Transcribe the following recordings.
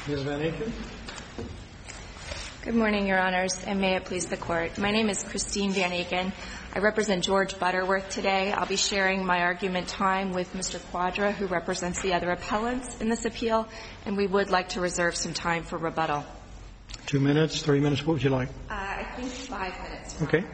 Ms. Van Aken. Good morning, Your Honors, and may it please the Court. My name is Christine Van Aken. I represent George Butterworth today. I'll be sharing my argument time with Mr. Quadra, who represents the other appellants in this appeal, and we would like to reserve some time for rebuttal. 2 minutes, 3 minutes, what would you like? I think 5 minutes. Okay.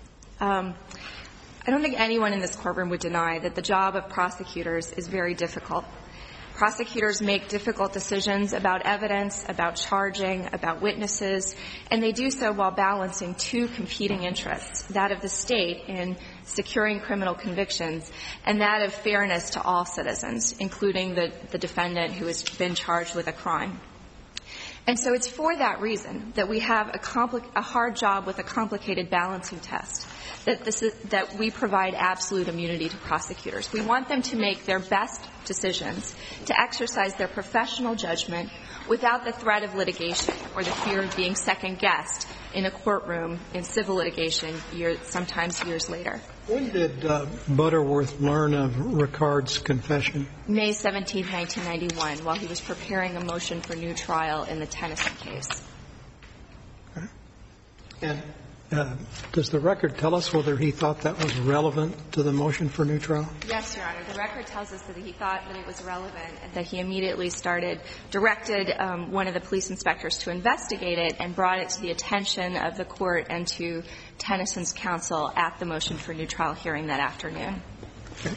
I don't think anyone in this courtroom would deny that the job of prosecutors is very difficult. Prosecutors make difficult decisions about evidence, about charging, about witnesses, and they do so while balancing two competing interests, that of the state in securing criminal convictions and that of fairness to all citizens, including the defendant who has been charged with a crime. And so it's for that reason that we have a hard job with a complicated balancing test, that we provide absolute immunity to prosecutors. We want them to make their best decisions, to exercise their professional judgment without the threat of litigation or the fear of being second-guessed in a courtroom in civil litigation sometimes years later. When did Butterworth learn of Ricard's confession? May 17, 1991, while he was preparing a motion for new trial in the Tennyson case. Okay. And does the record tell us whether he thought that was relevant to the motion for new trial? Yes, Your Honor. The record tells us that he thought that it was relevant and that he immediately directed one of the police inspectors to investigate it and brought it to the attention of the court and to Tennyson's counsel at the motion for new trial hearing that afternoon. Okay.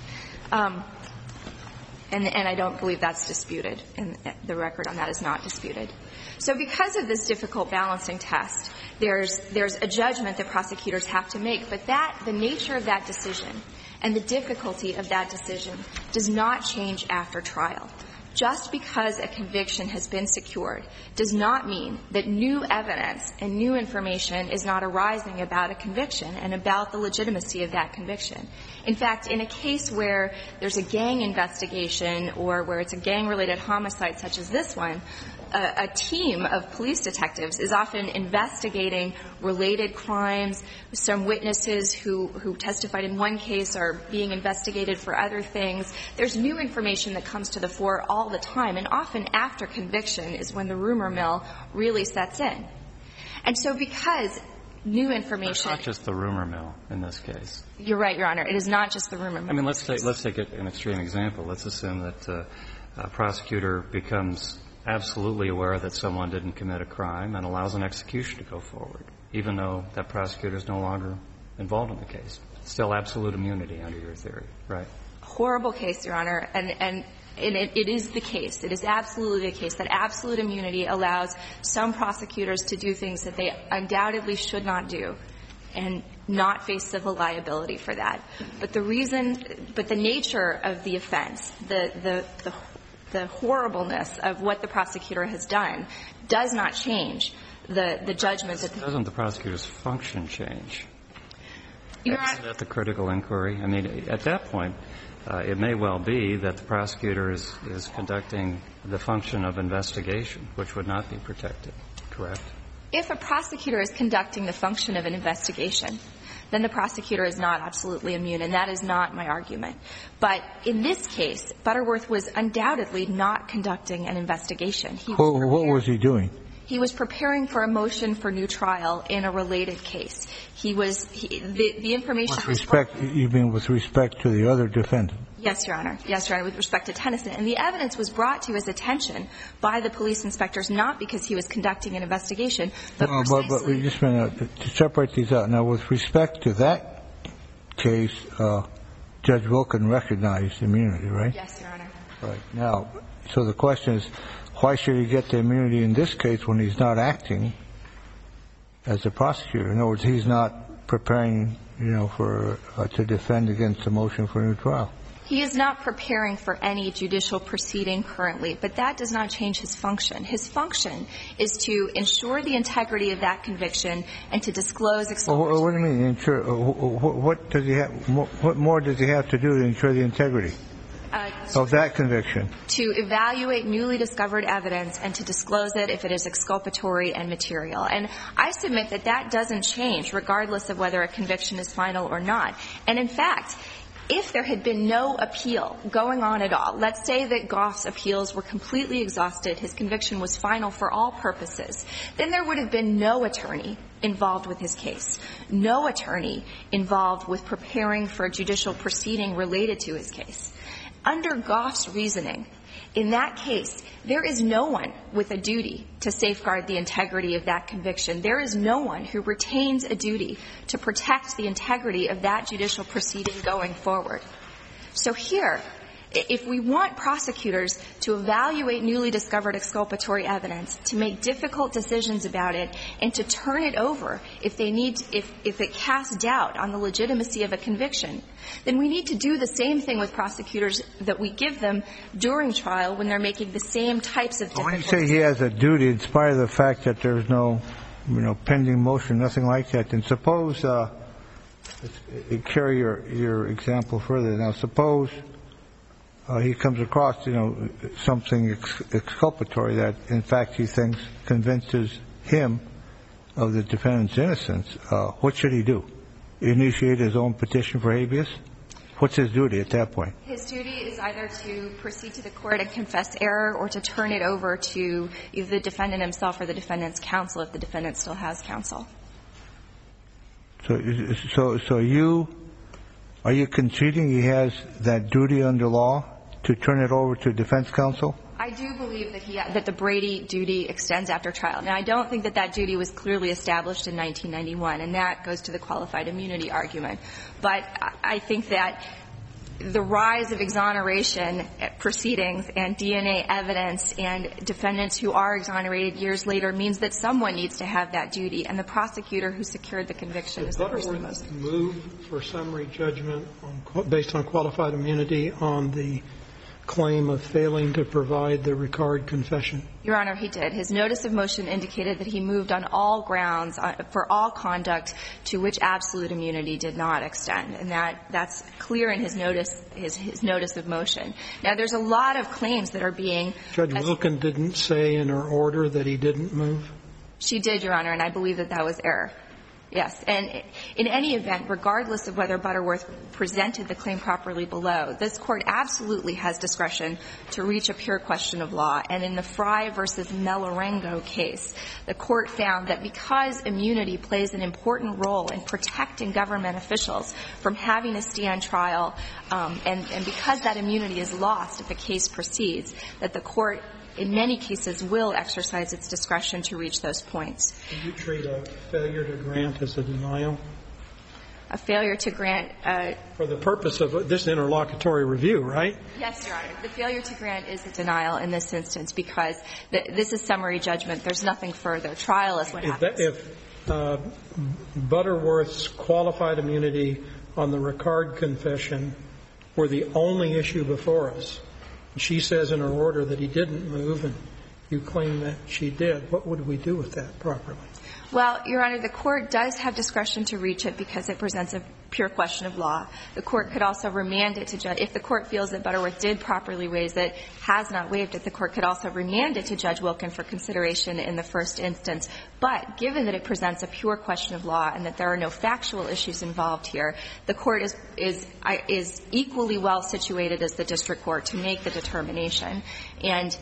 And I don't believe that's disputed, and the record on that is not disputed. So because of this difficult balancing test, there's a judgment that prosecutors have to make, but the nature of that decision and the difficulty of that decision does not change after trial. Just because a conviction has been secured does not mean that new evidence and new information is not arising about a conviction and about the legitimacy of that conviction. In fact, in a case where there's a gang investigation or where it's a gang-related homicide such as this one, a team of police detectives is often investigating related crimes. Some witnesses who testified in one case are being investigated for other things. There's new information that comes to the fore all the time, and often after conviction is when the rumor mill really sets in. And so because new information... It's not just the rumor mill in this case. You're right, Your Honor. It is not just the rumor mill. I mean, let's take an extreme example. Let's assume that a prosecutor becomes absolutely aware that someone didn't commit a crime and allows an execution to go forward, even though that prosecutor is no longer involved in the case. Still absolute immunity under your theory, right? Horrible case, Your Honor, and it is the case. It is absolutely the case that absolute immunity allows some prosecutors to do things that they undoubtedly should not do and not face civil liability for that. But the nature of the offense, the horribleness of what the prosecutor has done does not change the judgment that Doesn't the prosecutor's function change? Your Honor, Isn't that the critical inquiry? I mean, at that point, it may well be that the prosecutor is conducting the function of investigation, which would not be protected, correct? If a prosecutor is conducting the function of an investigation, then the prosecutor is not absolutely immune, and that is not my argument. But in this case, Butterworth was undoubtedly not conducting an investigation. What was he doing? He was preparing for a motion for new trial in a related case. The information With respect, you mean with respect to the other defendant? Yes, Your Honor. Yes, Your Honor, with respect to Tennyson. And the evidence was brought to his attention by the police inspectors not because he was conducting an investigation, but precisely... But we just want to separate these out. Now, with respect to that case, Judge Wilkin recognized immunity, right? Yes, Your Honor. Right. Now, so the question is, why should he get the immunity in this case when he's not acting as a prosecutor? In other words, he's not preparing, to defend against a motion for a new trial. He is not preparing for any judicial proceeding currently, but that does not change his function. His function is to ensure the integrity of that conviction and to disclose exculpatory... What do you mean, ensure? What more does he have to do to ensure the integrity of that conviction? To evaluate newly discovered evidence and to disclose it if it is exculpatory and material. And I submit that that doesn't change regardless of whether a conviction is final or not. And in fact, If there had been no appeal going on at all, let's say that Goff's appeals were completely exhausted, his conviction was final for all purposes, then there would have been no attorney involved with his case, no attorney involved with preparing for a judicial proceeding related to his case. Under Goff's reasoning, in that case, there is no one with a duty to safeguard the integrity of that conviction. There is no one who retains a duty to protect the integrity of that judicial proceeding going forward. So here, if we want prosecutors to evaluate newly discovered exculpatory evidence, to make difficult decisions about it, and to turn it over if they need, if it casts doubt on the legitimacy of a conviction, then we need to do the same thing with prosecutors that we give them during trial when they're making the same types of difficult decisions. When you say he has a duty, in spite of the fact that there's no, pending motion, nothing like that, then suppose, carry your example further. Now, suppose he comes across, something exculpatory that, in fact, he thinks convinces him of the defendant's innocence. What should he do? Initiate his own petition for habeas? What's his duty at that point? His duty is either to proceed to the court and confess error or to turn it over to either the defendant himself or the defendant's counsel if the defendant still has counsel. So are you conceding he has that duty under law to turn it over to defense counsel? I do believe that the Brady duty extends after trial. Now, I don't think that duty was clearly established in 1991, and that goes to the qualified immunity argument. But I think that the rise of exoneration proceedings and DNA evidence and defendants who are exonerated years later means that someone needs to have that duty, and the prosecutor who secured the conviction is the person most. Did Butterworth move for summary judgment based on qualified immunity on the claim of failing to provide the Ricard confession? Your Honor, he did. His notice of motion indicated that he moved on all grounds for all conduct to which absolute immunity did not extend, and that's clear in his notice of motion. Now, there's a lot of claims that are being. Judge Wilkin didn't say in her order that he didn't move? She did, Your Honor, and I believe that was error. Yes. And in any event, regardless of whether Butterworth presented the claim properly below, this Court absolutely has discretion to reach a pure question of law. And in the Fry v. Melarengo case, the Court found that because immunity plays an important role in protecting government officials from having to stand trial, and because that immunity is lost if a case proceeds, that the Court in many cases will exercise its discretion to reach those points. Did you treat a failure to grant as a denial? A failure to grant for the purpose of this interlocutory review, right? Yes, Your Honor. The failure to grant is a denial in this instance because this is summary judgment. There's nothing further. Trial is what happens. If Butterworth's qualified immunity on the Ricard confession were the only issue before us, she says in her order that he didn't move, and you claim that she did. What would we do with that properly? Well, Your Honor, the Court does have discretion to reach it because it presents a pure question of law. The Court could also remand it to Judge. If the Court feels that Butterworth did properly raise it, has not waived it, the Court could also remand it to Judge Wilkin for consideration in the first instance. But given that it presents a pure question of law and that there are no factual issues involved here, the Court is equally well situated as the district court to make the determination. And,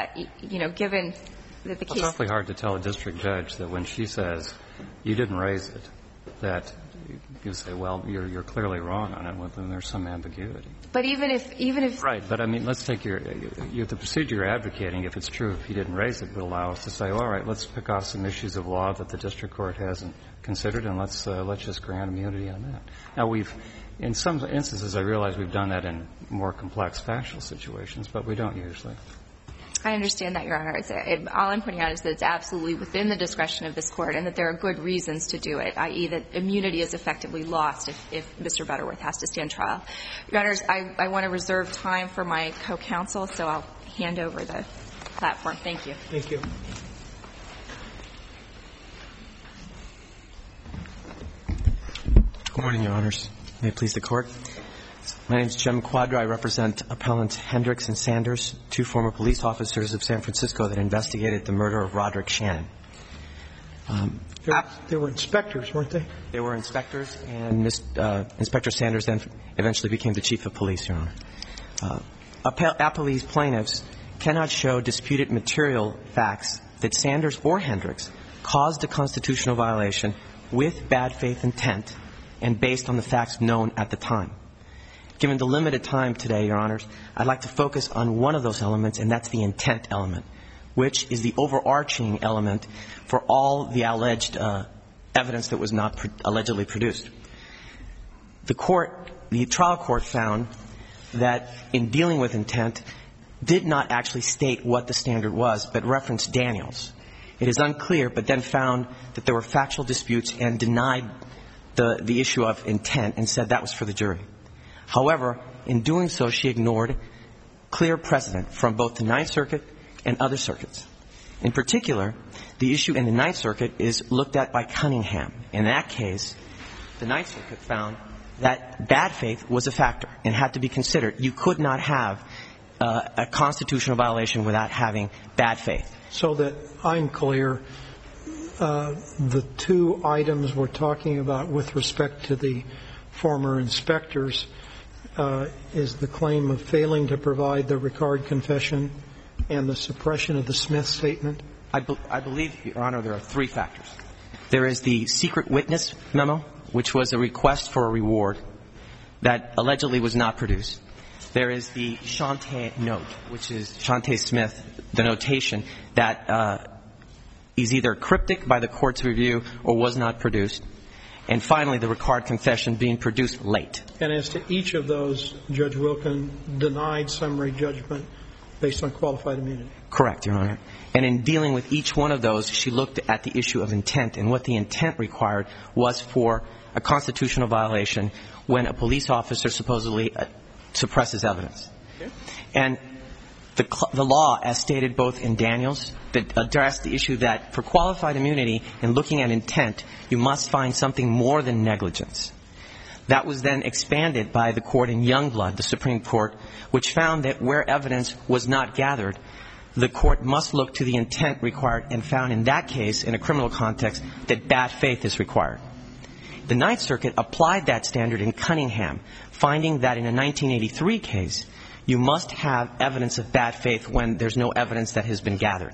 given that the case. It's awfully hard to tell a district judge that when she says you didn't raise it, that you say, well, you're clearly wrong on it, when there's some ambiguity. But even if right, but I mean, let's take the procedure you're advocating. If it's true, if you didn't raise it, would allow us to say, all right, let's pick off some issues of law that the district court hasn't considered, and let's just grant immunity on that. Now, in some instances, I realize we've done that in more complex factual situations, but we don't usually. I understand that, Your Honor. All I'm pointing out is that it's absolutely within the discretion of this Court and that there are good reasons to do it, i.e., that immunity is effectively lost if Mr. Butterworth has to stand trial. Your Honors, I want to reserve time for my co-counsel, so I'll hand over the platform. Thank you. Thank you. Good morning, Your Honors. May it please the Court. My name is Jim Quadra. I represent Appellant Hendricks and Sanders, two former police officers of San Francisco that investigated the murder of Roderick Shannon. They were inspectors, weren't they? They were inspectors, and Inspector Sanders then eventually became the chief of police, Your Honor. Appellee's plaintiffs cannot show disputed material facts that Sanders or Hendricks caused a constitutional violation with bad faith intent and based on the facts known at the time. Given the limited time today, Your Honors, I'd like to focus on one of those elements, and that's the intent element, which is the overarching element for all the alleged evidence that was not allegedly produced. The trial court found that in dealing with intent did not actually state what the standard was, but referenced Daniels. It is unclear, but then found that there were factual disputes and denied the issue of intent and said that was for the jury. However, in doing so, she ignored clear precedent from both the Ninth Circuit and other circuits. In particular, the issue in the Ninth Circuit is looked at by Cunningham. In that case, the Ninth Circuit found that bad faith was a factor and had to be considered. You could not have a constitutional violation without having bad faith. So that I'm clear, the two items we're talking about with respect to the former inspectors is the claim of failing to provide the Ricard confession and the suppression of the Smith statement? I believe, Your Honor, there are three factors. There is the secret witness memo, which was a request for a reward that allegedly was not produced. There is the Shante note, which is Shante Smith, the notation that is either cryptic by the court's review or was not produced. And finally, the Ricard confession being produced late. And as to each of those, Judge Wilkin denied summary judgment based on qualified immunity? Correct, Your Honor. And in dealing with each one of those, she looked at the issue of intent. And what the intent required was for a constitutional violation when a police officer supposedly suppresses evidence. Okay. And the law, as stated both in Daniels, that addressed the issue that for qualified immunity in looking at intent, you must find something more than negligence. That was then expanded by the court in Youngblood, the Supreme Court, which found that where evidence was not gathered, the court must look to the intent required and found in that case, in a criminal context, that bad faith is required. The Ninth Circuit applied that standard in Cunningham, finding that in a 1983 case, you must have evidence of bad faith when there's no evidence that has been gathered.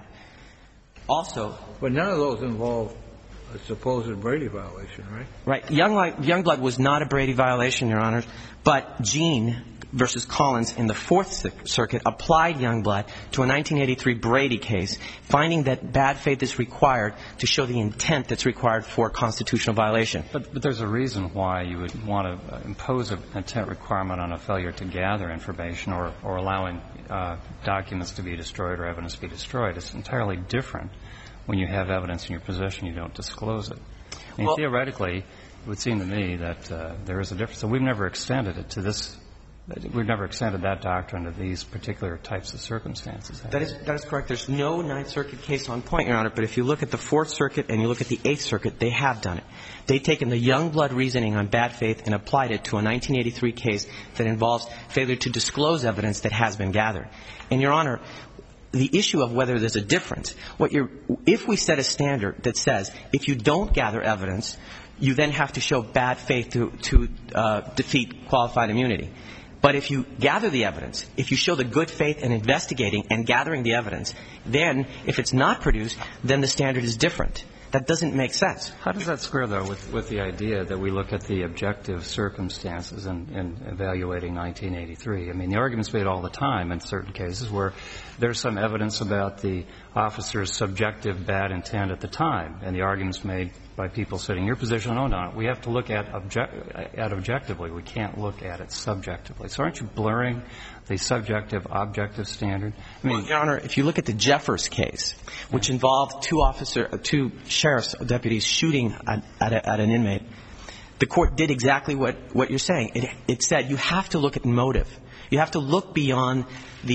Also, but none of those involve a supposed Brady violation, right? Right. Youngblood was not a Brady violation, Your Honor, but Jean versus Collins in the Fourth Circuit applied Youngblood to a 1983 Brady case, finding that bad faith is required to show the intent that's required for a constitutional violation. But there's a reason why you would want to impose an intent requirement on a failure to gather information or allowing documents to be destroyed or evidence to be destroyed. It's entirely different when you have evidence in your possession, you don't disclose it. I mean, theoretically, it would seem to me that there is a difference. So we've never extended it to this. We've never extended that doctrine to these particular types of circumstances. That is correct. There's no Ninth Circuit case on point, Your Honor, but if you look at the Fourth Circuit and you look at the Eighth Circuit, they have done it. They've taken the Youngblood reasoning on bad faith and applied it to a 1983 case that involves failure to disclose evidence that has been gathered. And, Your Honor, the issue of whether there's a difference, if we set a standard that says if you don't gather evidence, you then have to show bad faith to defeat qualified immunity. But if you gather the evidence, if you show the good faith in investigating and gathering the evidence, then if it's not produced, then the standard is different. That doesn't make sense. How does that square, though, with the idea that we look at the objective circumstances in evaluating 1983? I mean, the argument's made all the time in certain cases where there's some evidence about the officer's subjective bad intent at the time, and the argument's made by people sitting in your position, oh, no, we have to look at objectively. We can't look at it subjectively. So aren't you blurring the subjective-objective standard? I mean, well, Your Honor, if you look at the Jeffers case, which involved two sheriff's deputies shooting at an inmate, the court did exactly what you're saying. It said you have to look at motive. You have to look beyond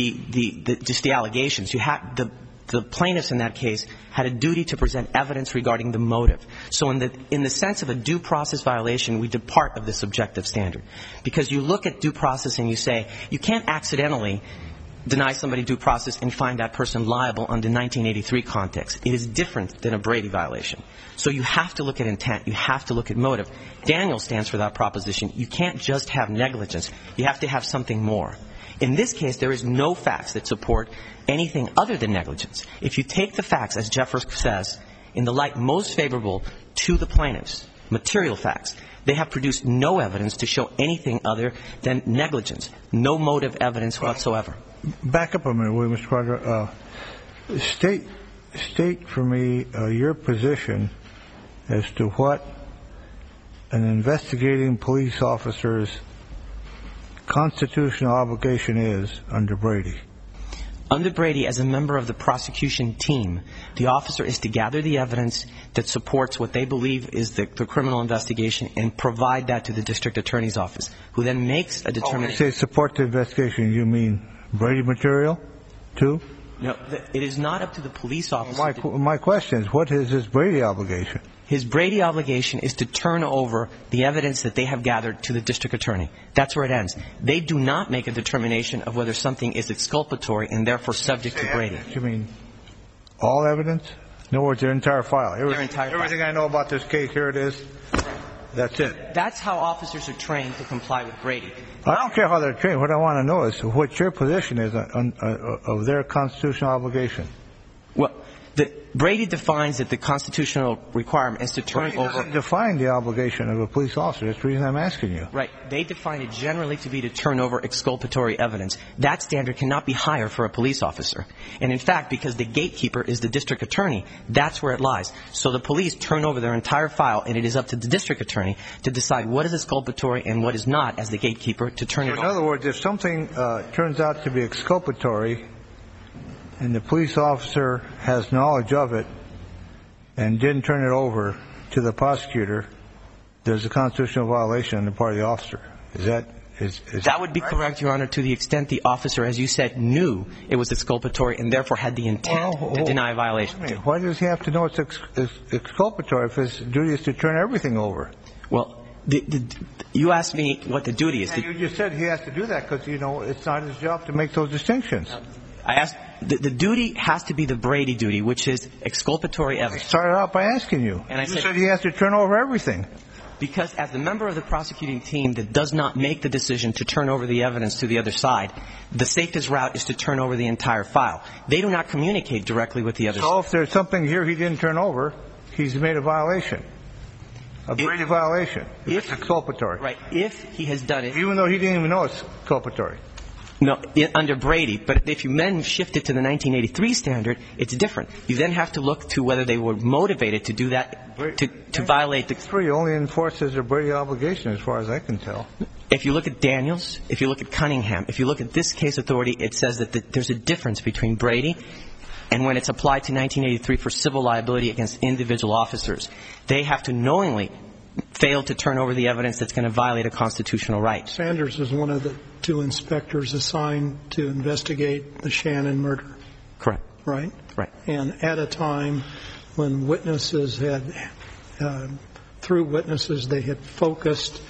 just the allegations. The plaintiffs in that case had a duty to present evidence regarding the motive. So in the sense of a due process violation, we depart of this objective standard. Because you look at due process and you say, you can't accidentally deny somebody due process and find that person liable under 1983 context. It is different than a Brady violation. So you have to look at intent. You have to look at motive. Daniel stands for that proposition. You can't just have negligence. You have to have something more. In this case, there is no facts that support anything other than negligence. If you take the facts, as Jeffers says, in the light most favorable to the plaintiffs, material facts, they have produced no evidence to show anything other than negligence, no motive evidence whatsoever. Back up a minute, Mr. Quadra. State for me your position as to what an investigating police officer's constitutional obligation is under Brady. Under Brady, as a member of the prosecution team, the officer is to gather the evidence that supports what they believe is the criminal investigation and provide that to the district attorney's office, who then makes a determination. When you say support the investigation, you mean Brady material, too? No, it is not up to the police officer. My question is, what is his Brady obligation? His Brady obligation is to turn over the evidence that they have gathered to the district attorney. That's where it ends. They do not make a determination of whether something is exculpatory and therefore subject to Brady. You mean all evidence? In other words, their entire file. Everything I know about this case, here it is. That's it. That's how officers are trained to comply with Brady. I don't care how they're trained. What I want to know is what your position is of their constitutional obligation. Well, Brady defines that the constitutional requirement is to turn over. It doesn't define the obligation of a police officer. That's the reason I'm asking you. Right. They define it generally to be to turn over exculpatory evidence. That standard cannot be higher for a police officer. And in fact, because the gatekeeper is the district attorney, that's where it lies. So the police turn over their entire file, and it is up to the district attorney to decide what is exculpatory and what is not as the gatekeeper to turn it over. In other words, if something turns out to be exculpatory, and the police officer has knowledge of it and didn't turn it over to the prosecutor, there's a constitutional violation on the part of the officer. That would be correct, Your Honor, to the extent the officer, as you said, knew it was exculpatory and therefore had the intent to deny a violation. Why does he have to know it's exculpatory if his duty is to turn everything over? Well, you asked me what the duty is. You just said he has to do that because, it's not his job to make those distinctions. I asked, the duty has to be the Brady duty, which is exculpatory evidence. I started out by asking you. And you said he has to turn over everything. Because as a member of the prosecuting team that does not make the decision to turn over the evidence to the other side, the safest route is to turn over the entire file. They do not communicate directly with the other side. So if there's something here he didn't turn over, he's made a violation. A Brady violation. If it's exculpatory. Right. If he has done it. Even though he didn't even know it's exculpatory. No, under Brady. But if you then shift it to the 1983 standard, it's different. You then have to look to whether they were motivated to do that, to violate the... Brady only enforces a Brady obligation as far as I can tell. If you look at Daniels, if you look at Cunningham, if you look at this case authority, it says that there's a difference between Brady and when it's applied to 1983 for civil liability against individual officers. They have to knowingly fail to turn over the evidence that's going to violate a constitutional right. Sanders is one of the two inspectors assigned to investigate the Shannon murder. Correct. Right? Right. And at a time when witnesses had, through witnesses, they had focused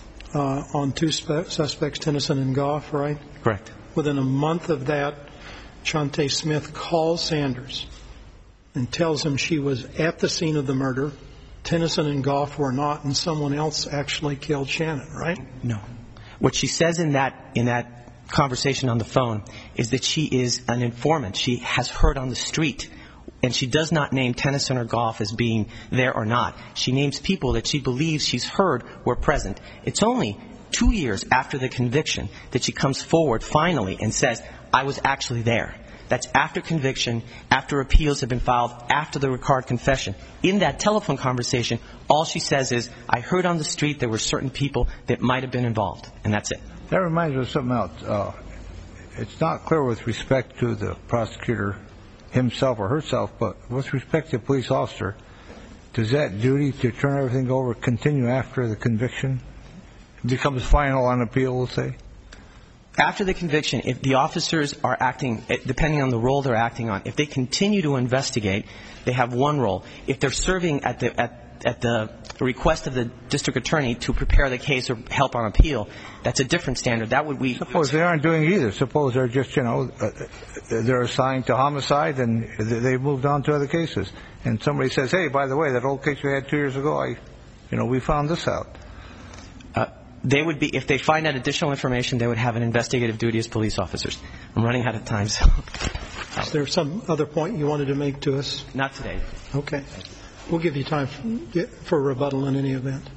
on two suspects, Tennyson and Goff, right? Correct. Within a month of that, Chante Smith calls Sanders and tells him she was at the scene of the murder. Tennyson and Goff were not, and someone else actually killed Shannon, right? No. What she says in that conversation on the phone is that she is an informant. She has heard on the street, and she does not name Tennyson or Goff as being there or not. She names people that she believes she's heard were present. It's only 2 years after the conviction that she comes forward finally and says, I was actually there. That's after conviction, after appeals have been filed, after the Ricard confession. In that telephone conversation, all she says is, I heard on the street there were certain people that might have been involved, and that's it. That reminds me of something else. It's not clear with respect to the prosecutor himself or herself, but with respect to a police officer, does that duty to turn everything over continue after the conviction? It becomes final on appeal, we'll say? After the conviction, if the officers are acting, depending on the role they're acting on, if they continue to investigate, they have one role. If they're serving at at the request of the district attorney to prepare the case or help on appeal, that's a different standard. That would be. Suppose they aren't doing either. Suppose they're just, they're assigned to homicide and they've moved on to other cases. And somebody says, hey, by the way, that old case we had 2 years ago, we found this out. They would be, if they find out additional information, they would have an investigative duty as police officers. I'm running out of time, so. Is there some other point you wanted to make to us? Not today. Okay. We'll give you time for rebuttal in any event.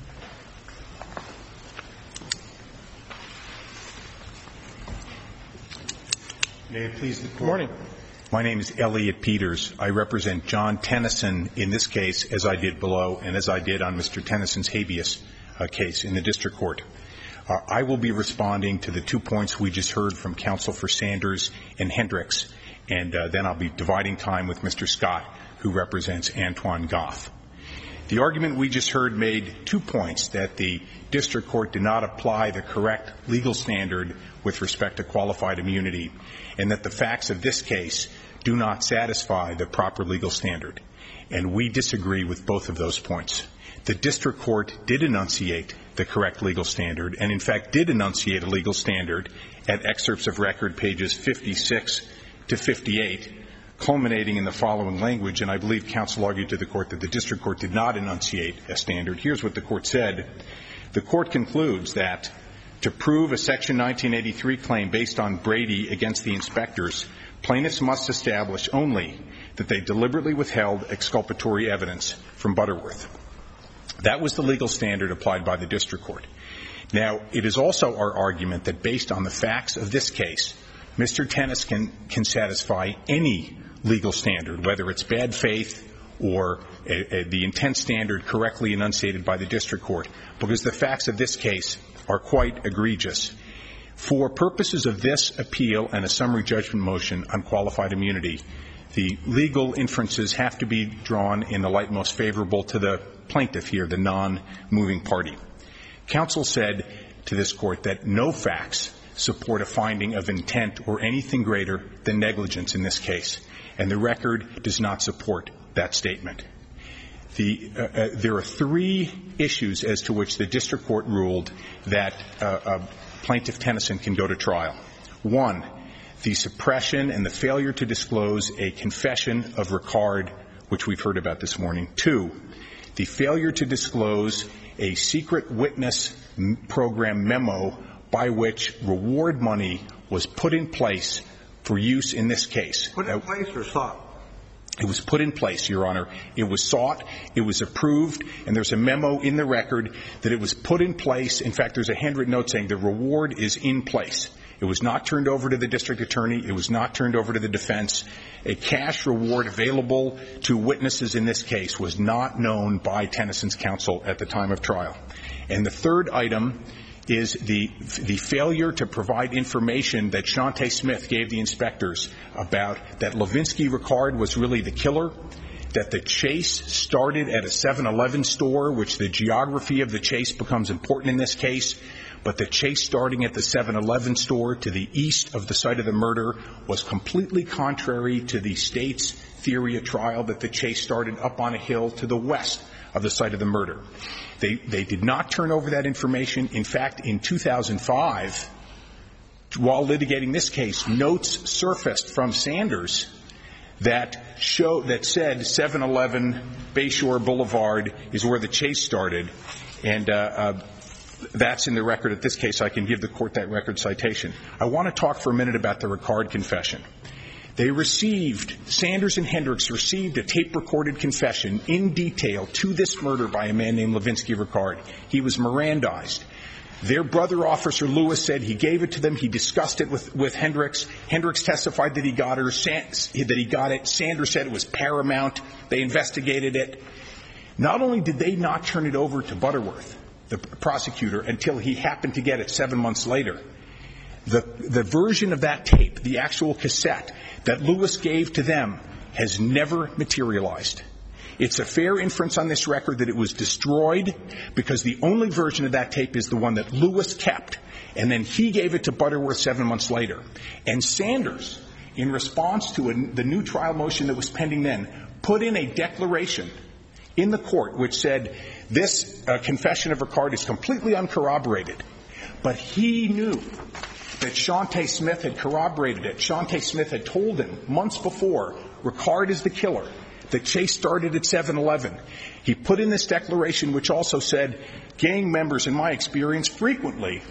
May it please the Court. Good morning. My name is Elliot Peters. I represent John Tennyson in this case, as I did below, and as I did on Mr. Tennyson's habeas case in the district court. I will be responding to the 2 points we just heard from counsel for Sanders and Hendricks, and then I'll be dividing time with Mr. Scott, who represents Antoine Goff. The argument we just heard made 2 points: that the district court did not apply the correct legal standard with respect to qualified immunity, and that the facts of this case do not satisfy the proper legal standard. And we disagree with both of those points. The district court did enunciate the correct legal standard, and in fact did enunciate a legal standard at excerpts of record pages 56 to 58, culminating in the following language, and I believe counsel argued to the court that the district court did not enunciate a standard. Here's what the court said. The court concludes that to prove a Section 1983 claim based on Brady against the inspectors, plaintiffs must establish only that they deliberately withheld exculpatory evidence from Butterworth. That was the legal standard applied by the district court. Now, it is also our argument that based on the facts of this case, Mr. Tennyson can satisfy any legal standard, whether it's bad faith or the intent standard correctly enunciated by the district court, because the facts of this case are quite egregious. For purposes of this appeal and a summary judgment motion on qualified immunity, the legal inferences have to be drawn in the light most favorable to the plaintiff here, the non-moving party. Counsel said to this court that no facts support a finding of intent or anything greater than negligence in this case, and the record does not support that statement. There are 3 issues as to which the district court ruled that Plaintiff Tennyson can go to trial. 1, the suppression and the failure to disclose a confession of Ricard, which we've heard about this morning. 2, the failure to disclose a secret witness program memo by which reward money was put in place for use in this case. Put in place or sought? It was put in place, Your Honor. It was sought, it was approved, and there's a memo in the record that it was put in place. In fact, there's a handwritten note saying the reward is in place. It was not turned over to the district attorney. It was not turned over to the defense. A cash reward available to witnesses in this case was not known by Tennyson's counsel at the time of trial. And the third item is the failure to provide information that Shante Smith gave the inspectors about that Levinsky Ricard was really the killer, that the chase started at a 7-Eleven store, which the geography of the chase becomes important in this case, but the chase starting at the 7-Eleven store to the east of the site of the murder was completely contrary to the state's theory at trial that the chase started up on a hill to the west of the site of the murder. They did not turn over that information. In fact, in 2005, while litigating this case, notes surfaced from Sanders that said 7-Eleven Bayshore Boulevard is where the chase started, and that's in the record at this case. I can give the court that record citation. I want to talk for a minute about the Ricard confession. Sanders and Hendricks received a tape-recorded confession in detail to this murder by a man named Levinsky Ricard. He was Mirandized. Their brother, Officer Lewis, said he gave it to them. He discussed it with Hendricks. Hendricks testified that he got it. Sanders said it was paramount. They investigated it. Not only did they not turn it over to Butterworth, the prosecutor, until he happened to get it 7 months later, the version of that tape, the actual cassette that Lewis gave to them, has never materialized. It's a fair inference on this record that it was destroyed because the only version of that tape is the one that Lewis kept, and then he gave it to Butterworth 7 months later. And Sanders, in response to the new trial motion that was pending then, put in a declaration in the court which said this confession of Ricard is completely uncorroborated. But he knew that Shante Smith had corroborated it. Shante Smith had told him months before, Ricard is the killer. The chase started at 7-Eleven. He put in this declaration which also said gang members, in my experience, frequently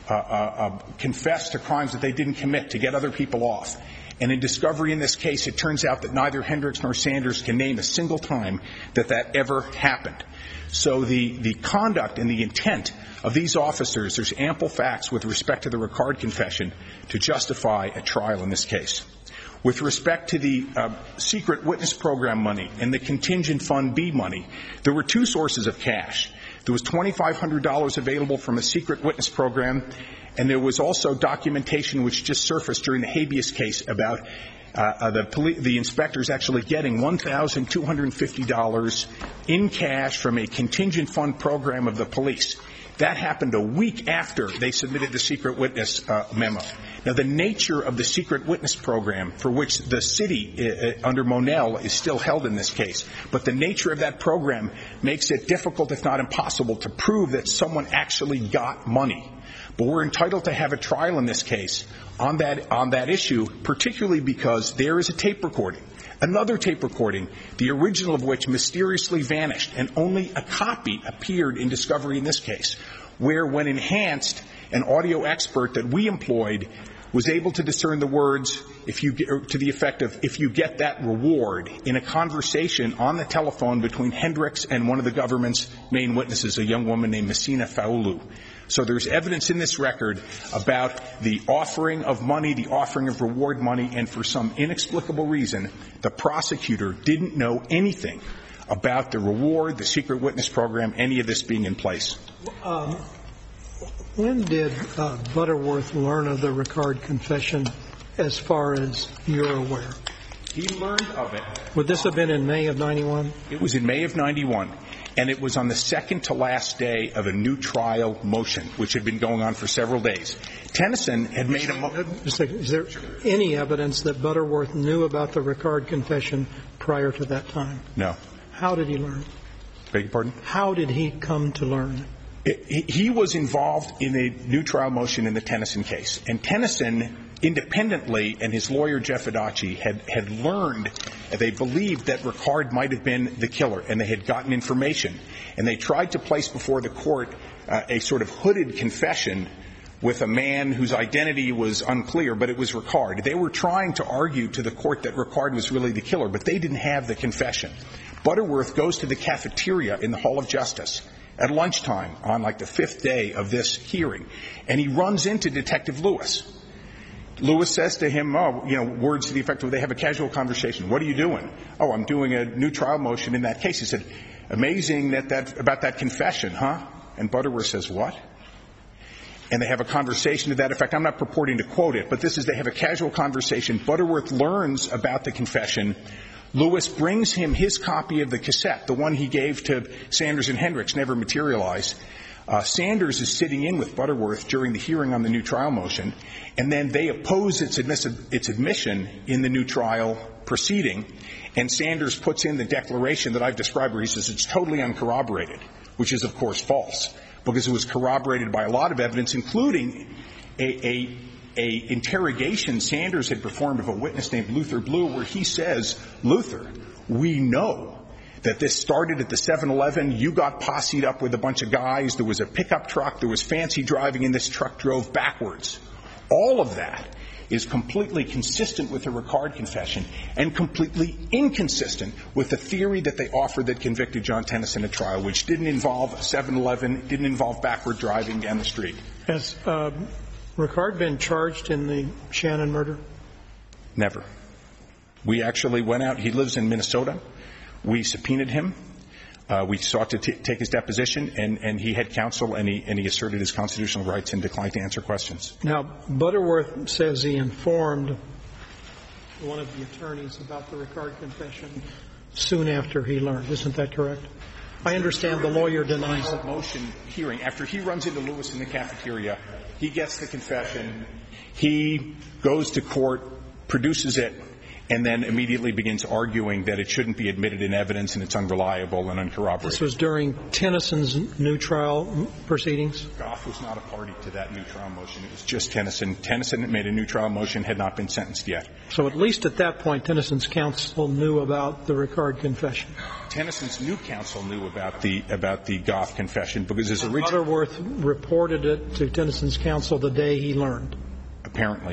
confess to crimes that they didn't commit to get other people off. And in discovery in this case, it turns out that neither Hendricks nor Sanders can name a single time that ever happened. So the conduct and the intent of these officers, there's ample facts with respect to the Ricard confession to justify a trial in this case. With respect to the secret witness program money and the contingent fund B money, there were two sources of cash. There was $2,500 available from a secret witness program, and there was also documentation which just surfaced during the habeas case about the inspectors actually getting $1,250 in cash from a contingent fund program of the police. That happened a week after they submitted the secret witness memo. Now, the nature of the secret witness program, for which the city under Monell is still held in this case, but the nature of that program makes it difficult, if not impossible, to prove that someone actually got money. But we're entitled to have a trial in this case on that issue, particularly because there is a tape recording, another tape recording, the original of which mysteriously vanished, and only a copy appeared in discovery in this case, where, when enhanced, an audio expert that we employed was able to discern the words to the effect of, if you get that reward, in a conversation on the telephone between Hendricks and one of the government's main witnesses, a young woman named Messina Faulu. So there's evidence in this record about the offering of money, the offering of reward money, and for some inexplicable reason, the prosecutor didn't know anything about the reward, the secret witness program, any of this being in place. When did Butterworth learn of the Ricard confession, as far as you're aware? He learned of it. Would this have been in May of 91? It was in May of 91, and it was on the second to last day of a new trial motion, which had been going on for several days. Tennyson had made a motion. Is there any evidence that Butterworth knew about the Ricard confession prior to that time? No. How did he learn? Beg your pardon? How did he come to learn? He was involved in a new trial motion in the Tennyson case. And Tennyson, independently, and his lawyer, Jeff Adachi, had learned, they believed that Ricard might have been the killer, and they had gotten information. And they tried to place before the court a sort of hooded confession with a man whose identity was unclear, but it was Ricard. They were trying to argue to the court that Ricard was really the killer, but they didn't have the confession. Butterworth goes to the cafeteria in the Hall of Justice at lunchtime on like the fifth day of this hearing, and he runs into Detective Lewis. Lewis says to him, words to the effect of, they have a casual conversation. What are you doing? Oh, I'm doing a new trial motion in that case. He said, amazing about that confession, huh? And Butterworth says, what? And they have a conversation to that effect. I'm not purporting to quote it, but they have a casual conversation. Butterworth learns about the confession. Lewis brings him his copy of the cassette, the one he gave to Sanders and Hendricks, never materialized. Sanders is sitting in with Butterworth during the hearing on the new trial motion, and then they oppose its admission in the new trial proceeding, and Sanders puts in the declaration that I've described where he says it's totally uncorroborated, which is, of course, false, because it was corroborated by a lot of evidence, including a interrogation Sanders had performed of a witness named Luther Blue, where he says, Luther, we know that this started at the 7-Eleven. You got posseed up with a bunch of guys. There was a pickup truck. There was fancy driving, and this truck drove backwards. All of that is completely consistent with the Ricard confession and completely inconsistent with the theory that they offered that convicted John Tennyson at trial, which didn't involve a 7-Eleven, didn't involve backward driving down the street. Has Ricard been charged in the Shannon murder? Never. We actually went out. He lives in Minnesota. We subpoenaed him. We sought to take his deposition, and he had counsel, and he asserted his constitutional rights and declined to answer questions. Now, Butterworth says he informed one of the attorneys about the Ricard confession soon after he learned. Isn't that correct? I understand the lawyer denies it. Motion hearing. After he runs into Lewis in the cafeteria, he gets the confession. He goes to court, produces it, and then immediately begins arguing that it shouldn't be admitted in evidence and it's unreliable and uncorroborated. This was during Tennyson's new trial proceedings? Goff was not a party to that new trial motion. It was just Tennyson. Tennyson had made a new trial motion, had not been sentenced yet. So at least at that point, Tennyson's counsel knew about the Ricard confession. Tennyson's new counsel knew about the Goff confession because his original... Butterworth reported it to Tennyson's counsel the day he learned. Apparently.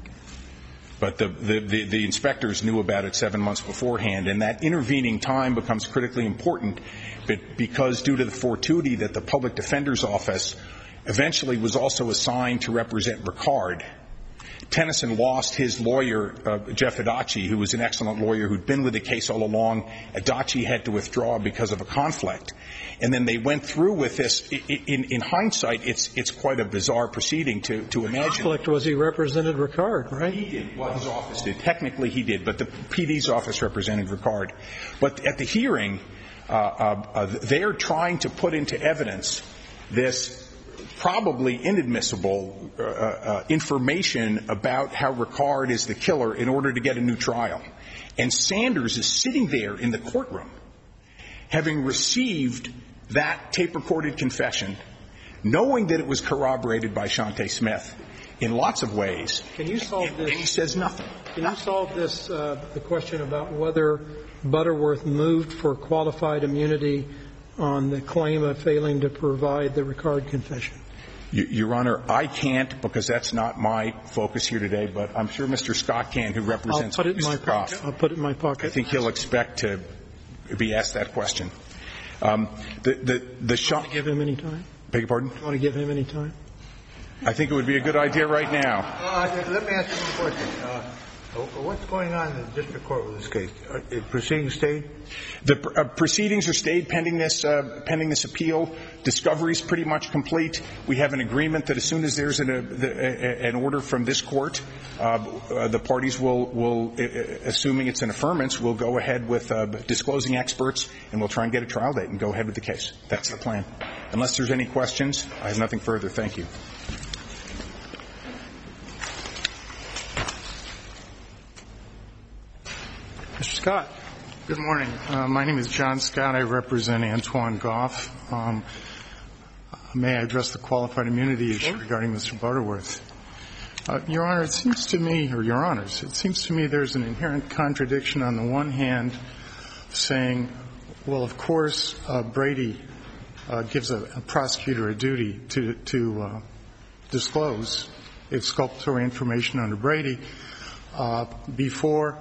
But the inspectors knew about it 7 months beforehand, and that intervening time becomes critically important because due to the fortuity that the public defender's office eventually was also assigned to represent Ricard, Tennyson lost his lawyer, Jeff Adachi, who was an excellent lawyer who'd been with the case all along. Adachi had to withdraw because of a conflict. And then they went through with this. In hindsight, it's quite a bizarre proceeding to imagine. Conflict was he represented Ricard, right? He did. Well, his office did. Technically, he did, but the PD's office represented Ricard. But at the hearing, they are trying to put into evidence this probably inadmissible information about how Ricard is the killer in order to get a new trial. And Sanders is sitting there in the courtroom, having received that tape-recorded confession, knowing that it was corroborated by Shante Smith in lots of ways. Can you solve this? And he says nothing. Can you solve this, the question about whether Butterworth moved for qualified immunity on the claim of failing to provide the Ricard confession? Your Honor, I can't because that's not my focus here today, but I'm sure Mr. Scott can, who represents Mr. Goff. I'll put it in my pocket. I think he'll expect to be asked that question. The Want to give him any time? Beg your pardon? Want to give him any time? I think it would be a good idea right now. Let me ask you one question. What's going on in the district court with this case? Is proceedings stayed? The proceedings are stayed pending this appeal. Discovery is pretty much complete. We have an agreement that as soon as there's an order from this court, the parties will, assuming it's an affirmance, will go ahead with disclosing experts, and we'll try and get a trial date and go ahead with the case. That's the plan. Unless there's any questions, I have nothing further. Thank you. Mr. Scott. Good morning. My name is John Scott. I represent Antoine Goff. May I address the qualified immunity issue regarding Mr. Butterworth? Your Honor, it seems to me, or Your Honors, it seems to me there's an inherent contradiction on the one hand saying, well, of course, Brady gives a prosecutor a duty to disclose exculpatory information under Brady before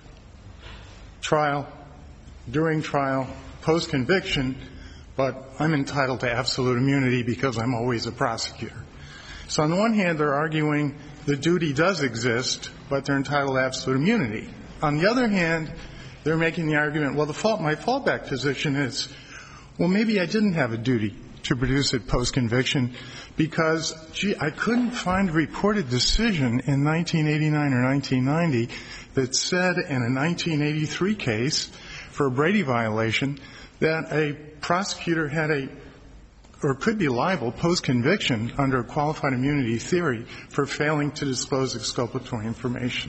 trial, during trial, post-conviction, but I'm entitled to absolute immunity because I'm always a prosecutor. So on the one hand, they're arguing the duty does exist, but they're entitled to absolute immunity. On the other hand, they're making the argument, well, my fallback position is, well, maybe I didn't have a duty to produce it post-conviction because, I couldn't find a reported decision in 1989 or 1990 that said in a 1983 case for a Brady violation that a prosecutor had or could be liable post-conviction under a qualified immunity theory for failing to disclose exculpatory information.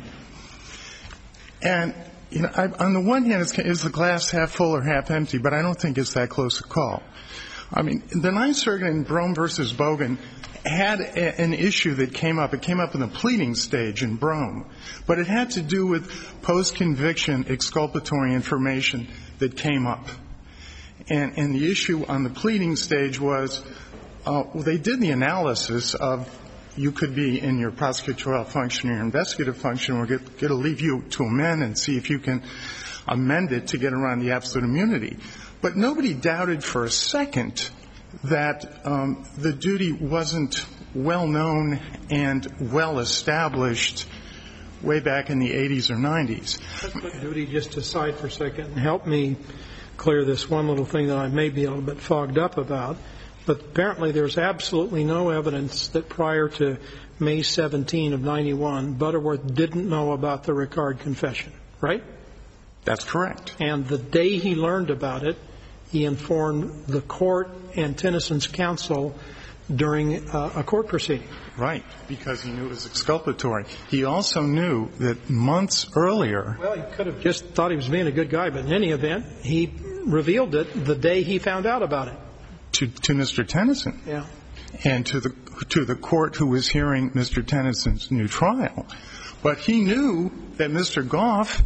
And, on the one hand, is the glass half full or half empty, but I don't think it's that close a call. I mean, the Ninth Circuit in Brome versus Bogan had an issue that came up. It came up in the pleading stage in Brome, but it had to do with post-conviction exculpatory information that came up. And the issue on the pleading stage was, they did the analysis of you could be in your prosecutorial function or your investigative function or get a leave you to amend and see if you can amend it to get around the absolute immunity. But nobody doubted for a second that the duty wasn't well known and well established way back in the 80s or 90s. Let's put duty just aside for a second and help me clear this one little thing that I may be a little bit fogged up about. But apparently there's absolutely no evidence that prior to May 17 of 91, Butterworth didn't know about the Ricard confession, right? That's correct. And the day he learned about it, he informed the court and Tennyson's counsel during a court proceeding. Right, because he knew it was exculpatory. He also knew that months earlier. Well, he could have just thought he was being a good guy, but in any event, he revealed it the day he found out about it. To Mr. Tennyson. Yeah. And to the court who was hearing Mr. Tennyson's new trial. But he knew that Mr. Goff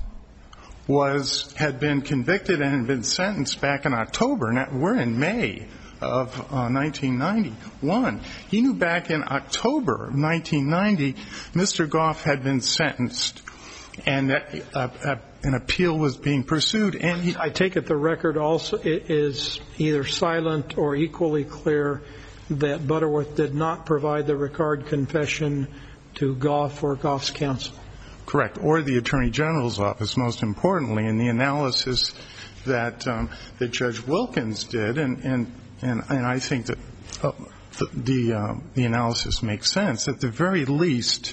had been convicted and had been sentenced back in October. Now, we're in May of 1991. He knew back in October of 1990 Mr. Goff had been sentenced and that an appeal was being pursued. And I take it the record also is either silent or equally clear that Butterworth did not provide the Ricard confession to Goff or Goff's counsel. Correct. Or the Attorney General's office, most importantly, in the analysis that Judge Wilkins did, and I think that the analysis makes sense. At the very least,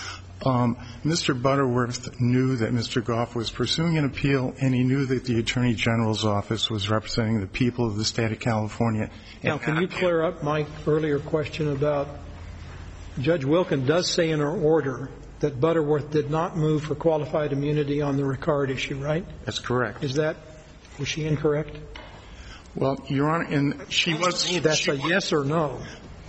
Mr. Butterworth knew that Mr. Goff was pursuing an appeal, and he knew that the Attorney General's office was representing the people of the state of California. Now, can you clear up my earlier question about Judge Wilkins does say in her order that Butterworth did not move for qualified immunity on the Ricard issue, right? That's correct. Was she incorrect? Well, Your Honor, That's a yes or no.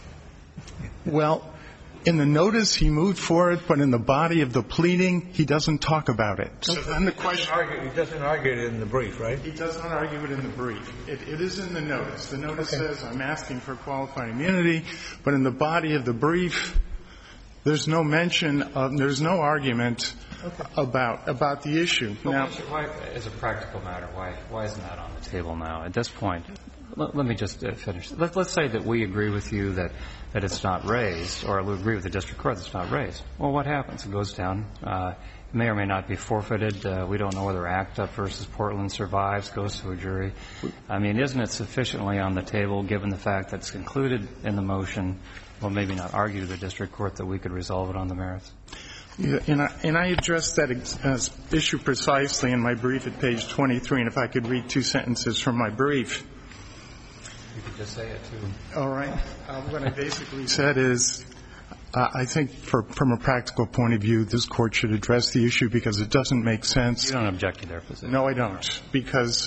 Well, in the notice he moved for it, but in the body of the pleading he doesn't talk about it. So then the question He doesn't argue it in the brief, right? He does not argue it in the brief. It is in the notice. The notice says I'm asking for qualified immunity, but in the body of the brief there's no mention of, there's no argument about the issue. Now, why, as a practical matter, why isn't that on the table now? At this point, let me just finish. Let's say that we agree with you that it's not raised, or we agree with the district court that it's not raised. Well, what happens? It goes down. It may or may not be forfeited. We don't know whether ACTA versus Portland survives, goes to a jury. I mean, isn't it sufficiently on the table, given the fact that it's included in the motion, well, maybe not argue to the district court that we could resolve it on the merits? Yeah, and I addressed that issue precisely in my brief at page 23, and if I could read two sentences from my brief. You could just say it, too. All right. What I basically said is I think from a practical point of view, this Court should address the issue because it doesn't make sense. You don't object to their position? No, I don't, because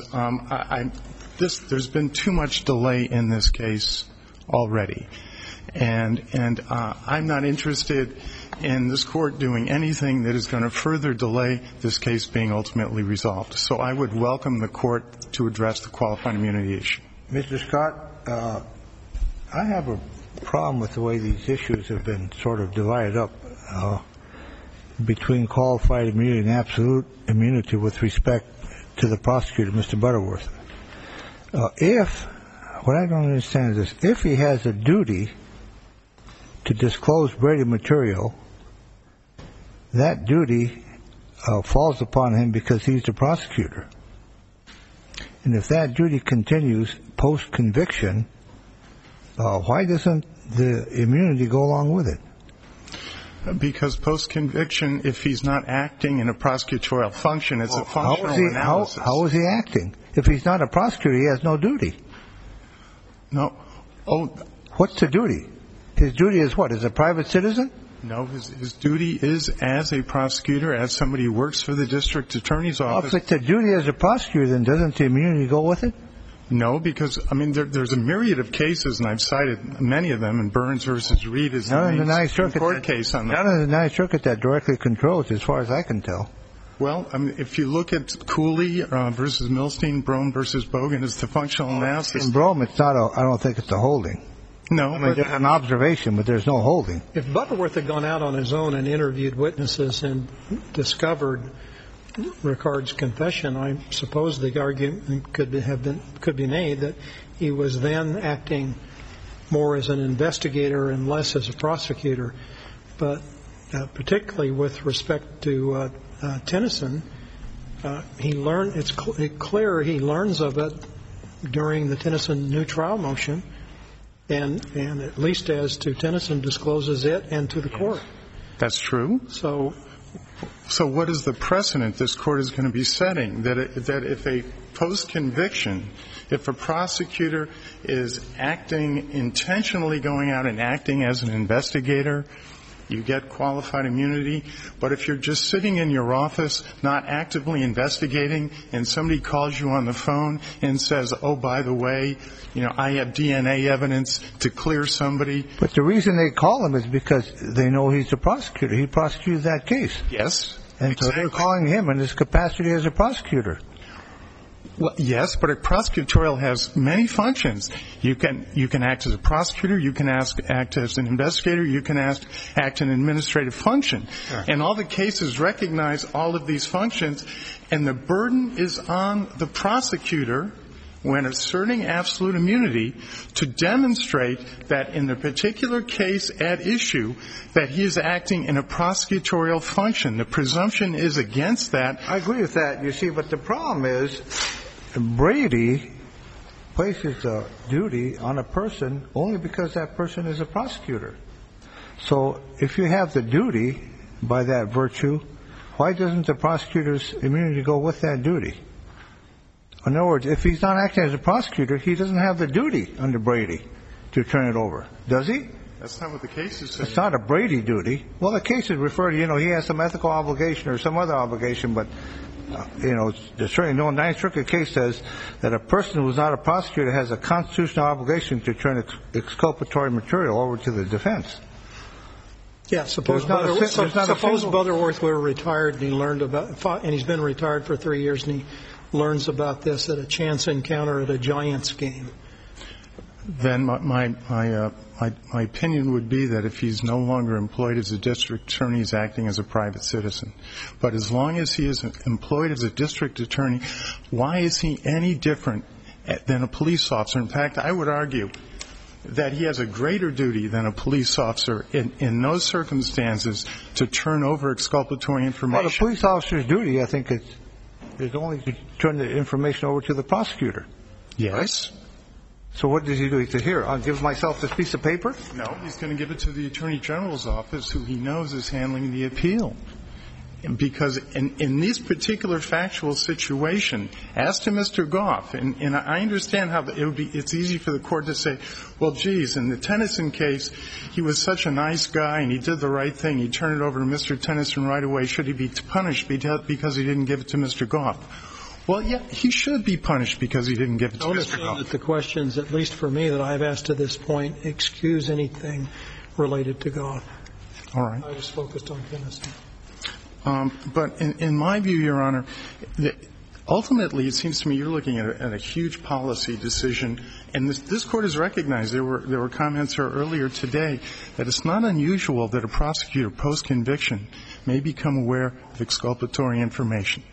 there's been too much delay in this case already. And I'm not interested in this Court doing anything that is going to further delay this case being ultimately resolved. So I would welcome the Court to address the qualified immunity issue. Mr. Scott, I have a problem with the way these issues have been sort of divided up between qualified immunity and absolute immunity with respect to the prosecutor, Mr. Butterworth. What I don't understand is this, if he has a duty to disclose Brady material, that duty falls upon him because he's the prosecutor. And if that duty continues post-conviction, why doesn't the immunity go along with it? Because post-conviction, if he's not acting in a prosecutorial function, it's a functional analysis. How is he acting? If he's not a prosecutor, he has no duty. No. What's the duty? His duty is what? As a private citizen? No, his duty is as a prosecutor, as somebody who works for the district attorney's office. If it's a duty as a prosecutor, then doesn't the immunity go with it? No, because, I mean, there's a myriad of cases, and I've cited many of them, and Burns v. Reed is the main court case on that. None of the Ninth Circuit that directly controls, as far as I can tell. Well, I mean, if you look at Cooley versus Milstein, Brome versus Bogan, it's the functional analysis. In Brome, it's not I don't think it's a holding. No. I mean, there's an observation, but there's no holding. If Butterworth had gone out on his own and interviewed witnesses and discovered Ricard's confession, I suppose the argument could be made that he was then acting more as an investigator and less as a prosecutor. But particularly with respect to Tennyson, it's clear he learns of it during the Tennyson new trial motion, and at least as to Tennyson discloses it and to the court. That's true. So So what is the precedent this Court is going to be setting? That if a post-conviction, if a prosecutor is acting, intentionally going out and acting as an investigator, you get qualified immunity. But if you're just sitting in your office, not actively investigating, and somebody calls you on the phone and says, oh, by the way, I have DNA evidence to clear somebody. But the reason they call him is because they know he's a prosecutor. He prosecuted that case. Yes. And exactly. so they're calling him in his capacity as a prosecutor. Well, yes, but a prosecutorial has many functions. You can act as a prosecutor. You can act as an investigator. You can act in an administrative function. Sure. And all the cases recognize all of these functions. And the burden is on the prosecutor, when asserting absolute immunity, to demonstrate that in the particular case at issue that he is acting in a prosecutorial function. The presumption is against that. I agree with that, you see, but the problem is Brady places a duty on a person only because that person is a prosecutor. So if you have the duty by that virtue, why doesn't the prosecutor's immunity go with that duty? In other words, if he's not acting as a prosecutor, he doesn't have the duty under Brady to turn it over, does he? That's not what the case is saying. It's not a Brady duty. Well, the case is referred to, he has some ethical obligation or some other obligation, but, there's certainly no Ninth Circuit case says that a person who's not a prosecutor has a constitutional obligation to turn exculpatory material over to the defense. Yeah, suppose Butterworth were retired and he learned about, and he's been retired for 3 years, and he learns about this at a chance encounter at a Giants game. Then my opinion would be that if he's no longer employed as a district attorney, he's acting as a private citizen. But as long as he is employed as a district attorney, why is he any different than a police officer? In fact, I would argue that he has a greater duty than a police officer in those circumstances to turn over exculpatory information. Well, the police officer's duty, I think, is only to turn the information over to the prosecutor. Yes. So what does he do? He says, here, I'll give myself this piece of paper? No, he's going to give it to the Attorney General's office, who he knows is handling the appeal. Because in this particular factual situation, as to Mr. Goff, and I understand how it's easy for the Court to say, well, geez, in the Tennyson case, he was such a nice guy and he did the right thing. He turned it over to Mr. Tennyson right away. Should he be punished because he didn't give it to Mr. Goff? Well, yeah, he should be punished because he didn't give it to Mr. Goff. That the questions, at least for me, that I've asked to this point, excuse anything related to Goff. All right. I was focused on Tennyson. But in my view, Your Honor, ultimately it seems to me you're looking at a huge policy decision, and this Court has recognized, there were comments here earlier today, that it's not unusual that a prosecutor post-conviction may become aware of exculpatory information.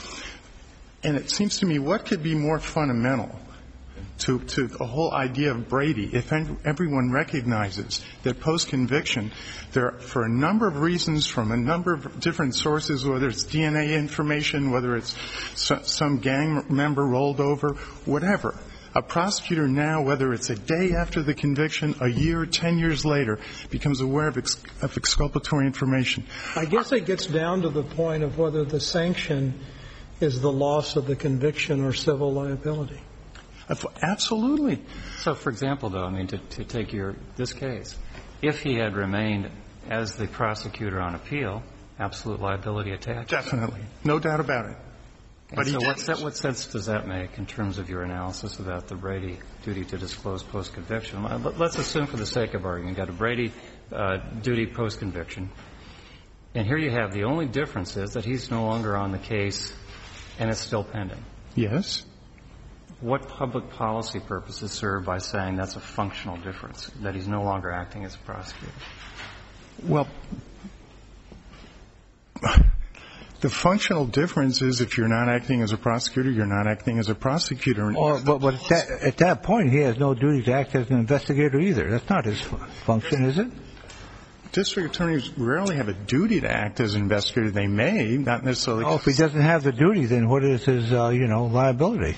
And it seems to me, what could be more fundamental to the whole idea of Brady if everyone recognizes that post-conviction, for a number of reasons from a number of different sources, whether it's DNA information, whether it's some gang member rolled over, whatever, a prosecutor now, whether it's a day after the conviction, a year, 10 years later, becomes aware of exculpatory information. I guess it gets down to the point of whether the sanction is the loss of the conviction or civil liability. Absolutely. So, for example, though, I mean, to take this case, if he had remained as the prosecutor on appeal, absolute liability attached. Definitely. No doubt about it. But so what sense does that make in terms of your analysis about the Brady duty to disclose post-conviction? Let's assume for the sake of argument, you've got a Brady duty post-conviction, and here you have the only difference is that he's no longer on the case and it's still pending. Yes. What public policy purpose is served by saying that's a functional difference, that he's no longer acting as a prosecutor? Well, the functional difference is if you're not acting as a prosecutor, you're not acting as a prosecutor. But at that point, he has no duty to act as an investigator either. That's not his function, is it? District attorneys rarely have a duty to act as an investigator. They may, not necessarily. Oh, if he doesn't have the duty, then what is his, liability?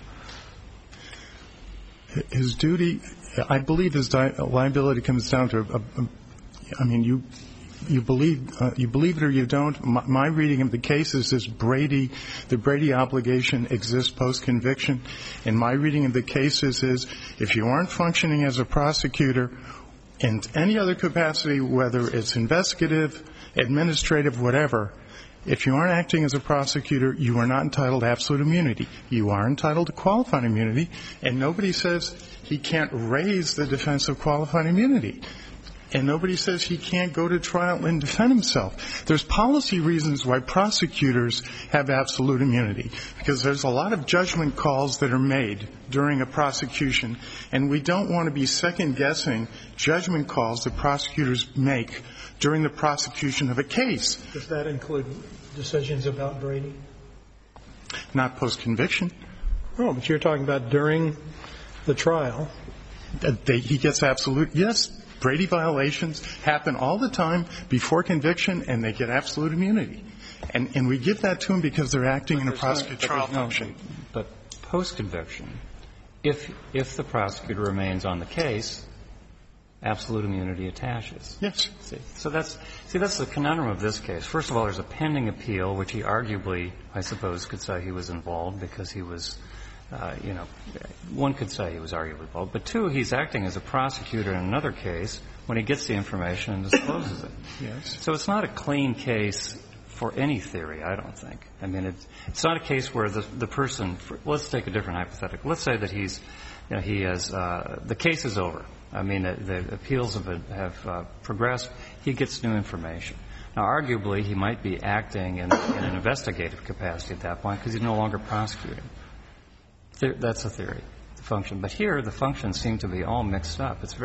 His duty, I believe his liability comes down to, you believe it or you don't. My reading of the cases is the Brady obligation exists post-conviction. And my reading of the cases is if you aren't functioning as a prosecutor in any other capacity, whether it's investigative, administrative, whatever, if you aren't acting as a prosecutor, you are not entitled to absolute immunity. You are entitled to qualified immunity, and nobody says he can't raise the defense of qualified immunity. And nobody says he can't go to trial and defend himself. There's policy reasons why prosecutors have absolute immunity, because there's a lot of judgment calls that are made during a prosecution, and we don't want to be second-guessing judgment calls that prosecutors make during the prosecution of a case. Does that include decisions about Brady? Not post-conviction. No, but you're talking about during the trial. He gets absolute, yes. Brady violations happen all the time before conviction, and they get absolute immunity. And we give that to them because they're acting in a prosecutorial function. But post-conviction, if the prosecutor remains on the case, absolute immunity attaches. Yes. So that's the conundrum of this case. First of all, there's a pending appeal, which he arguably, I suppose, could say he was involved because he was one could say he was arguably involved. But two, he's acting as a prosecutor in another case when he gets the information and discloses it. Yes. So it's not a clean case for any theory, I don't think. I mean, it's not a case where the person, let's take a different hypothetical. Let's say that the case is over. I mean, the appeals have progressed. He gets new information. Now, arguably, he might be acting in an investigative capacity at that point because he's no longer prosecuting. That's a theory, the function. But here, the functions seem to be all mixed up. It's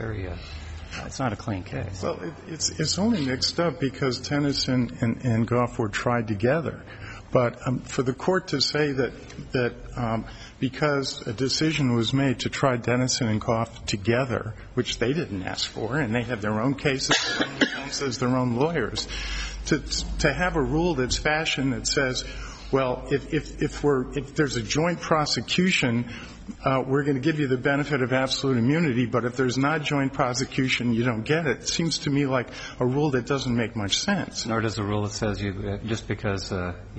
not a clean case. Well, it's only mixed up because Tennyson and Goff were tried together. But for the court to say that because a decision was made to try Tennyson and Goff together, which they didn't ask for, and they have their own cases, their own defenses, their own lawyers, to have a rule that's fashioned that says, well, if there's a joint prosecution, we're going to give you the benefit of absolute immunity, but if there's not joint prosecution, you don't get it. It seems to me like a rule that doesn't make much sense. Nor does a rule that says just because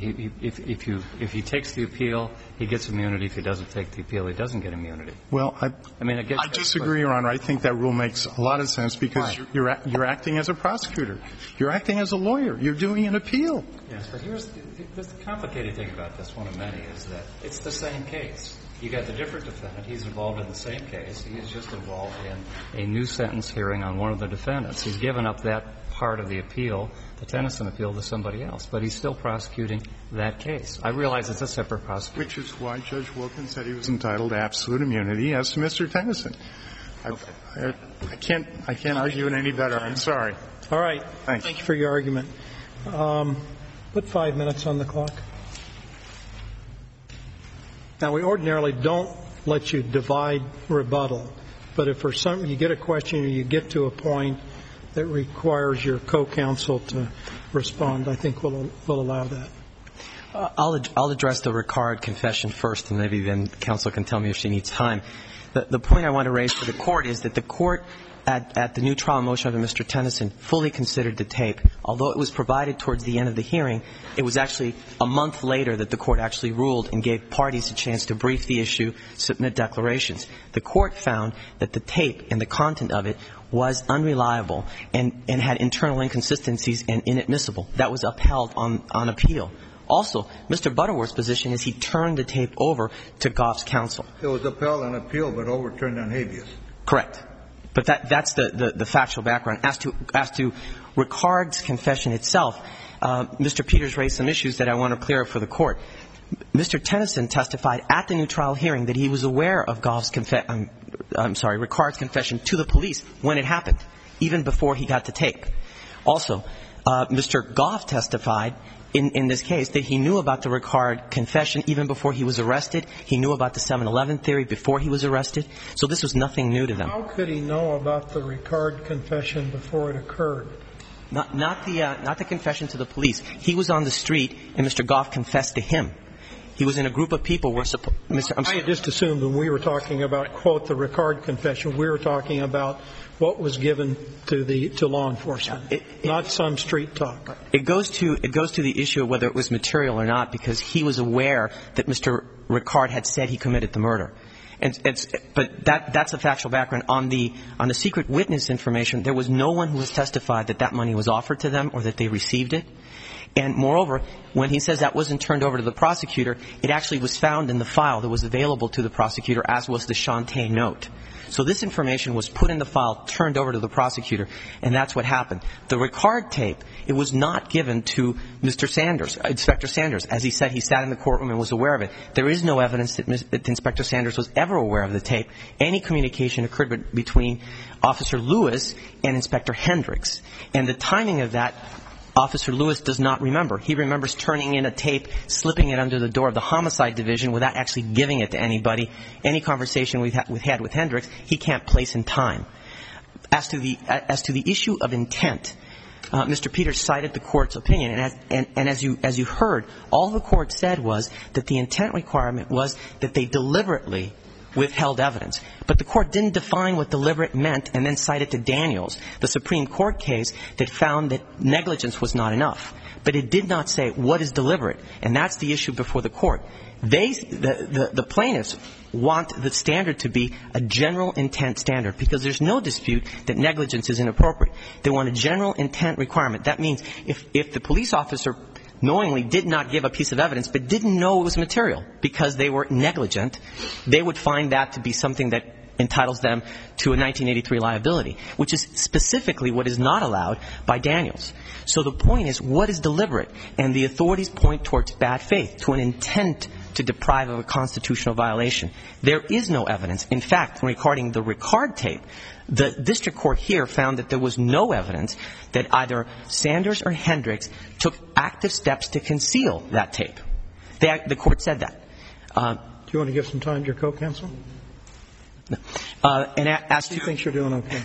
if he takes the appeal, he gets immunity. If he doesn't take the appeal, he doesn't get immunity. Well, I disagree, Your Honor. I think that rule makes a lot of sense because you're acting as a prosecutor. You're acting as a lawyer. You're doing an appeal. Yes, but here's the complicated thing about this, one of many, is that it's the same case. You got the different defendant. He's involved in the same case. He is just involved in a new sentence hearing on one of the defendants. He's given up that part of the appeal, the Tennyson appeal, to somebody else, but he's still prosecuting that case. I realize it's a separate prosecution. Which is why Judge Wilkins said he was entitled to absolute immunity as to Mr. Tennyson. I can't argue it any better. I'm sorry. All right. Thanks. Thank you for your argument. Put 5 minutes on the clock. Now, we ordinarily don't let you divide rebuttal, but if for some you get a question or you get to a point that requires your co-counsel to respond, I think we'll allow that. I'll address the Ricard confession first, and maybe then counsel can tell me if she needs time. The point I want to raise for the court is that the court at the new trial motion of Mr. Tennyson fully considered the tape. Although it was provided towards the end of the hearing, it was actually a month later that the court actually ruled and gave parties a chance to brief the issue, submit declarations. The court found that the tape and the content of it was unreliable and had internal inconsistencies and inadmissible. That was upheld on appeal. Also, Mr. Butterworth's position is he turned the tape over to Goff's counsel. It was upheld on appeal but overturned on habeas. Correct. But that's the factual background. As to Ricard's confession itself, Mr. Peters raised some issues that I want to clear up for the court. Mr. Tennyson testified at the new trial hearing that he was aware of Ricard's confession to the police when it happened, even before he got the tape. Also, Mr. Goff testified in this case that he knew about the Ricard confession even before he was arrested. He knew about the 7-11 theory before he was arrested. So this was nothing new to them. How could he know about the Ricard confession before it occurred? Not the confession to the police. He was on the street and Mr. Goff confessed to him. He was in a group of people where I just assumed when we were talking about, quote, the Ricard confession, we were talking about what was given to law enforcement, not some street talk. It goes to the issue of whether it was material or not, because he was aware that Mr. Ricard had said he committed the murder. But that's a factual background. On the secret witness information, there was no one who has testified that money was offered to them or that they received it. And moreover, when he says that wasn't turned over to the prosecutor, it actually was found in the file that was available to the prosecutor, as was the Shantae note. So this information was put in the file, turned over to the prosecutor, and that's what happened. The Ricard tape, it was not given to Mr. Sanders, Inspector Sanders. As he said, he sat in the courtroom and was aware of it. There is no evidence that Inspector Sanders was ever aware of the tape. Any communication occurred between Officer Lewis and Inspector Hendricks. And the timing of that, Officer Lewis does not remember. He remembers turning in a tape, slipping it under the door of the homicide division without actually giving it to anybody. Any conversation we've had with Hendricks, he can't place in time. As to the issue of intent, Mr. Peters cited the court's opinion, and as you heard, all the court said was that the intent requirement was that they deliberately withheld evidence. But the court didn't define what deliberate meant and then cited to Daniels, the Supreme Court case that found that negligence was not enough. But it did not say what is deliberate, and that's the issue before the court. The plaintiffs want the standard to be a general intent standard, because there's no dispute that negligence is inappropriate. They want a general intent requirement. That means if the police officer knowingly did not give a piece of evidence but didn't know it was material because they were negligent, they would find that to be something that entitles them to a 1983 liability, which is specifically what is not allowed by Daniels. So the point is, what is deliberate? And the authorities point towards bad faith, to an intent to deprive of a constitutional violation. There is no evidence. In fact, regarding the Ricard tape, the district court here found that there was no evidence that either Sanders or Hendricks took active steps to conceal that tape. The court said that. Do you want to give some time to your co-counsel? No. And as to, he thinks you're doing okay.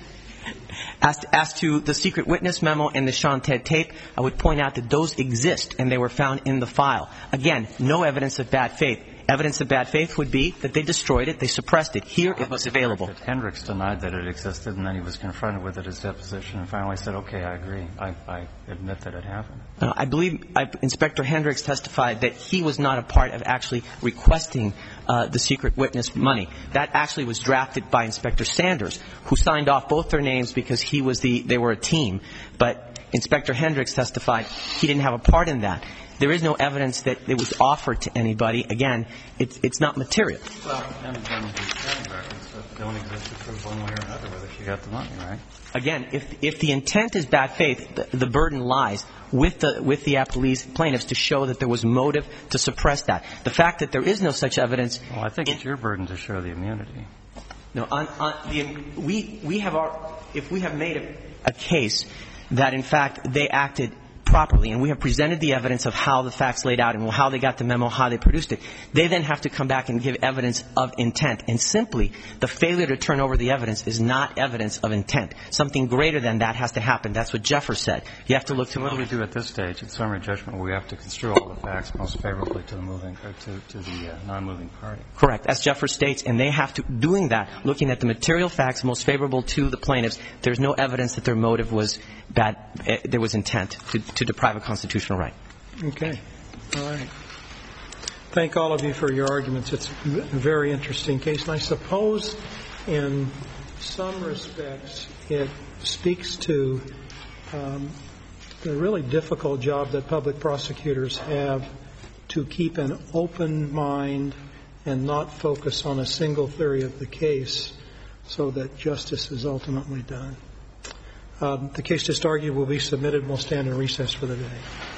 As to the secret witness memo and the Sean Ted tape, I would point out that those exist and they were found in the file. Again, no evidence of bad faith. Evidence of bad faith would be that they destroyed it, they suppressed it. Here it was available. Hendricks denied that it existed, and then he was confronted with it at his deposition and finally said, okay, I agree. I admit that it happened. I believe Inspector Hendricks testified that he was not a part of actually requesting the secret witness money. That actually was drafted by Inspector Sanders, who signed off both their names because they were a team. But Inspector Hendricks testified he didn't have a part in that. There is no evidence that it was offered to anybody. Again, it's not material. Well, and the records don't exist to prove one way or another whether she got the money, right? Again, if the intent is bad faith, the burden lies with the appellee's plaintiffs to show that there was motive to suppress that. The fact that there is no such evidence. Well, I think it's your burden to show the immunity. No, if we have made a case that in fact they acted properly, and we have presented the evidence of how the facts laid out and how they got the memo, how they produced it, they then have to come back and give evidence of intent. And simply, the failure to turn over the evidence is not evidence of intent. Something greater than that has to happen. That's what Jeffers said. You have to look to what we do at this stage, at summary judgment, we have to construe all the facts most favorably to the moving or to the non-moving party. Correct. As Jeffers states, and they have to, doing that, looking at the material facts most favorable to the plaintiffs, there's no evidence that their motive was bad, there was intent to deprive a constitutional right. Okay. All right. Thank all of you for your arguments. It's a very interesting case. And I suppose in some respects it speaks to the really difficult job that public prosecutors have to keep an open mind and not focus on a single theory of the case so that justice is ultimately done. The case just argued will be submitted and we'll stand in recess for the day.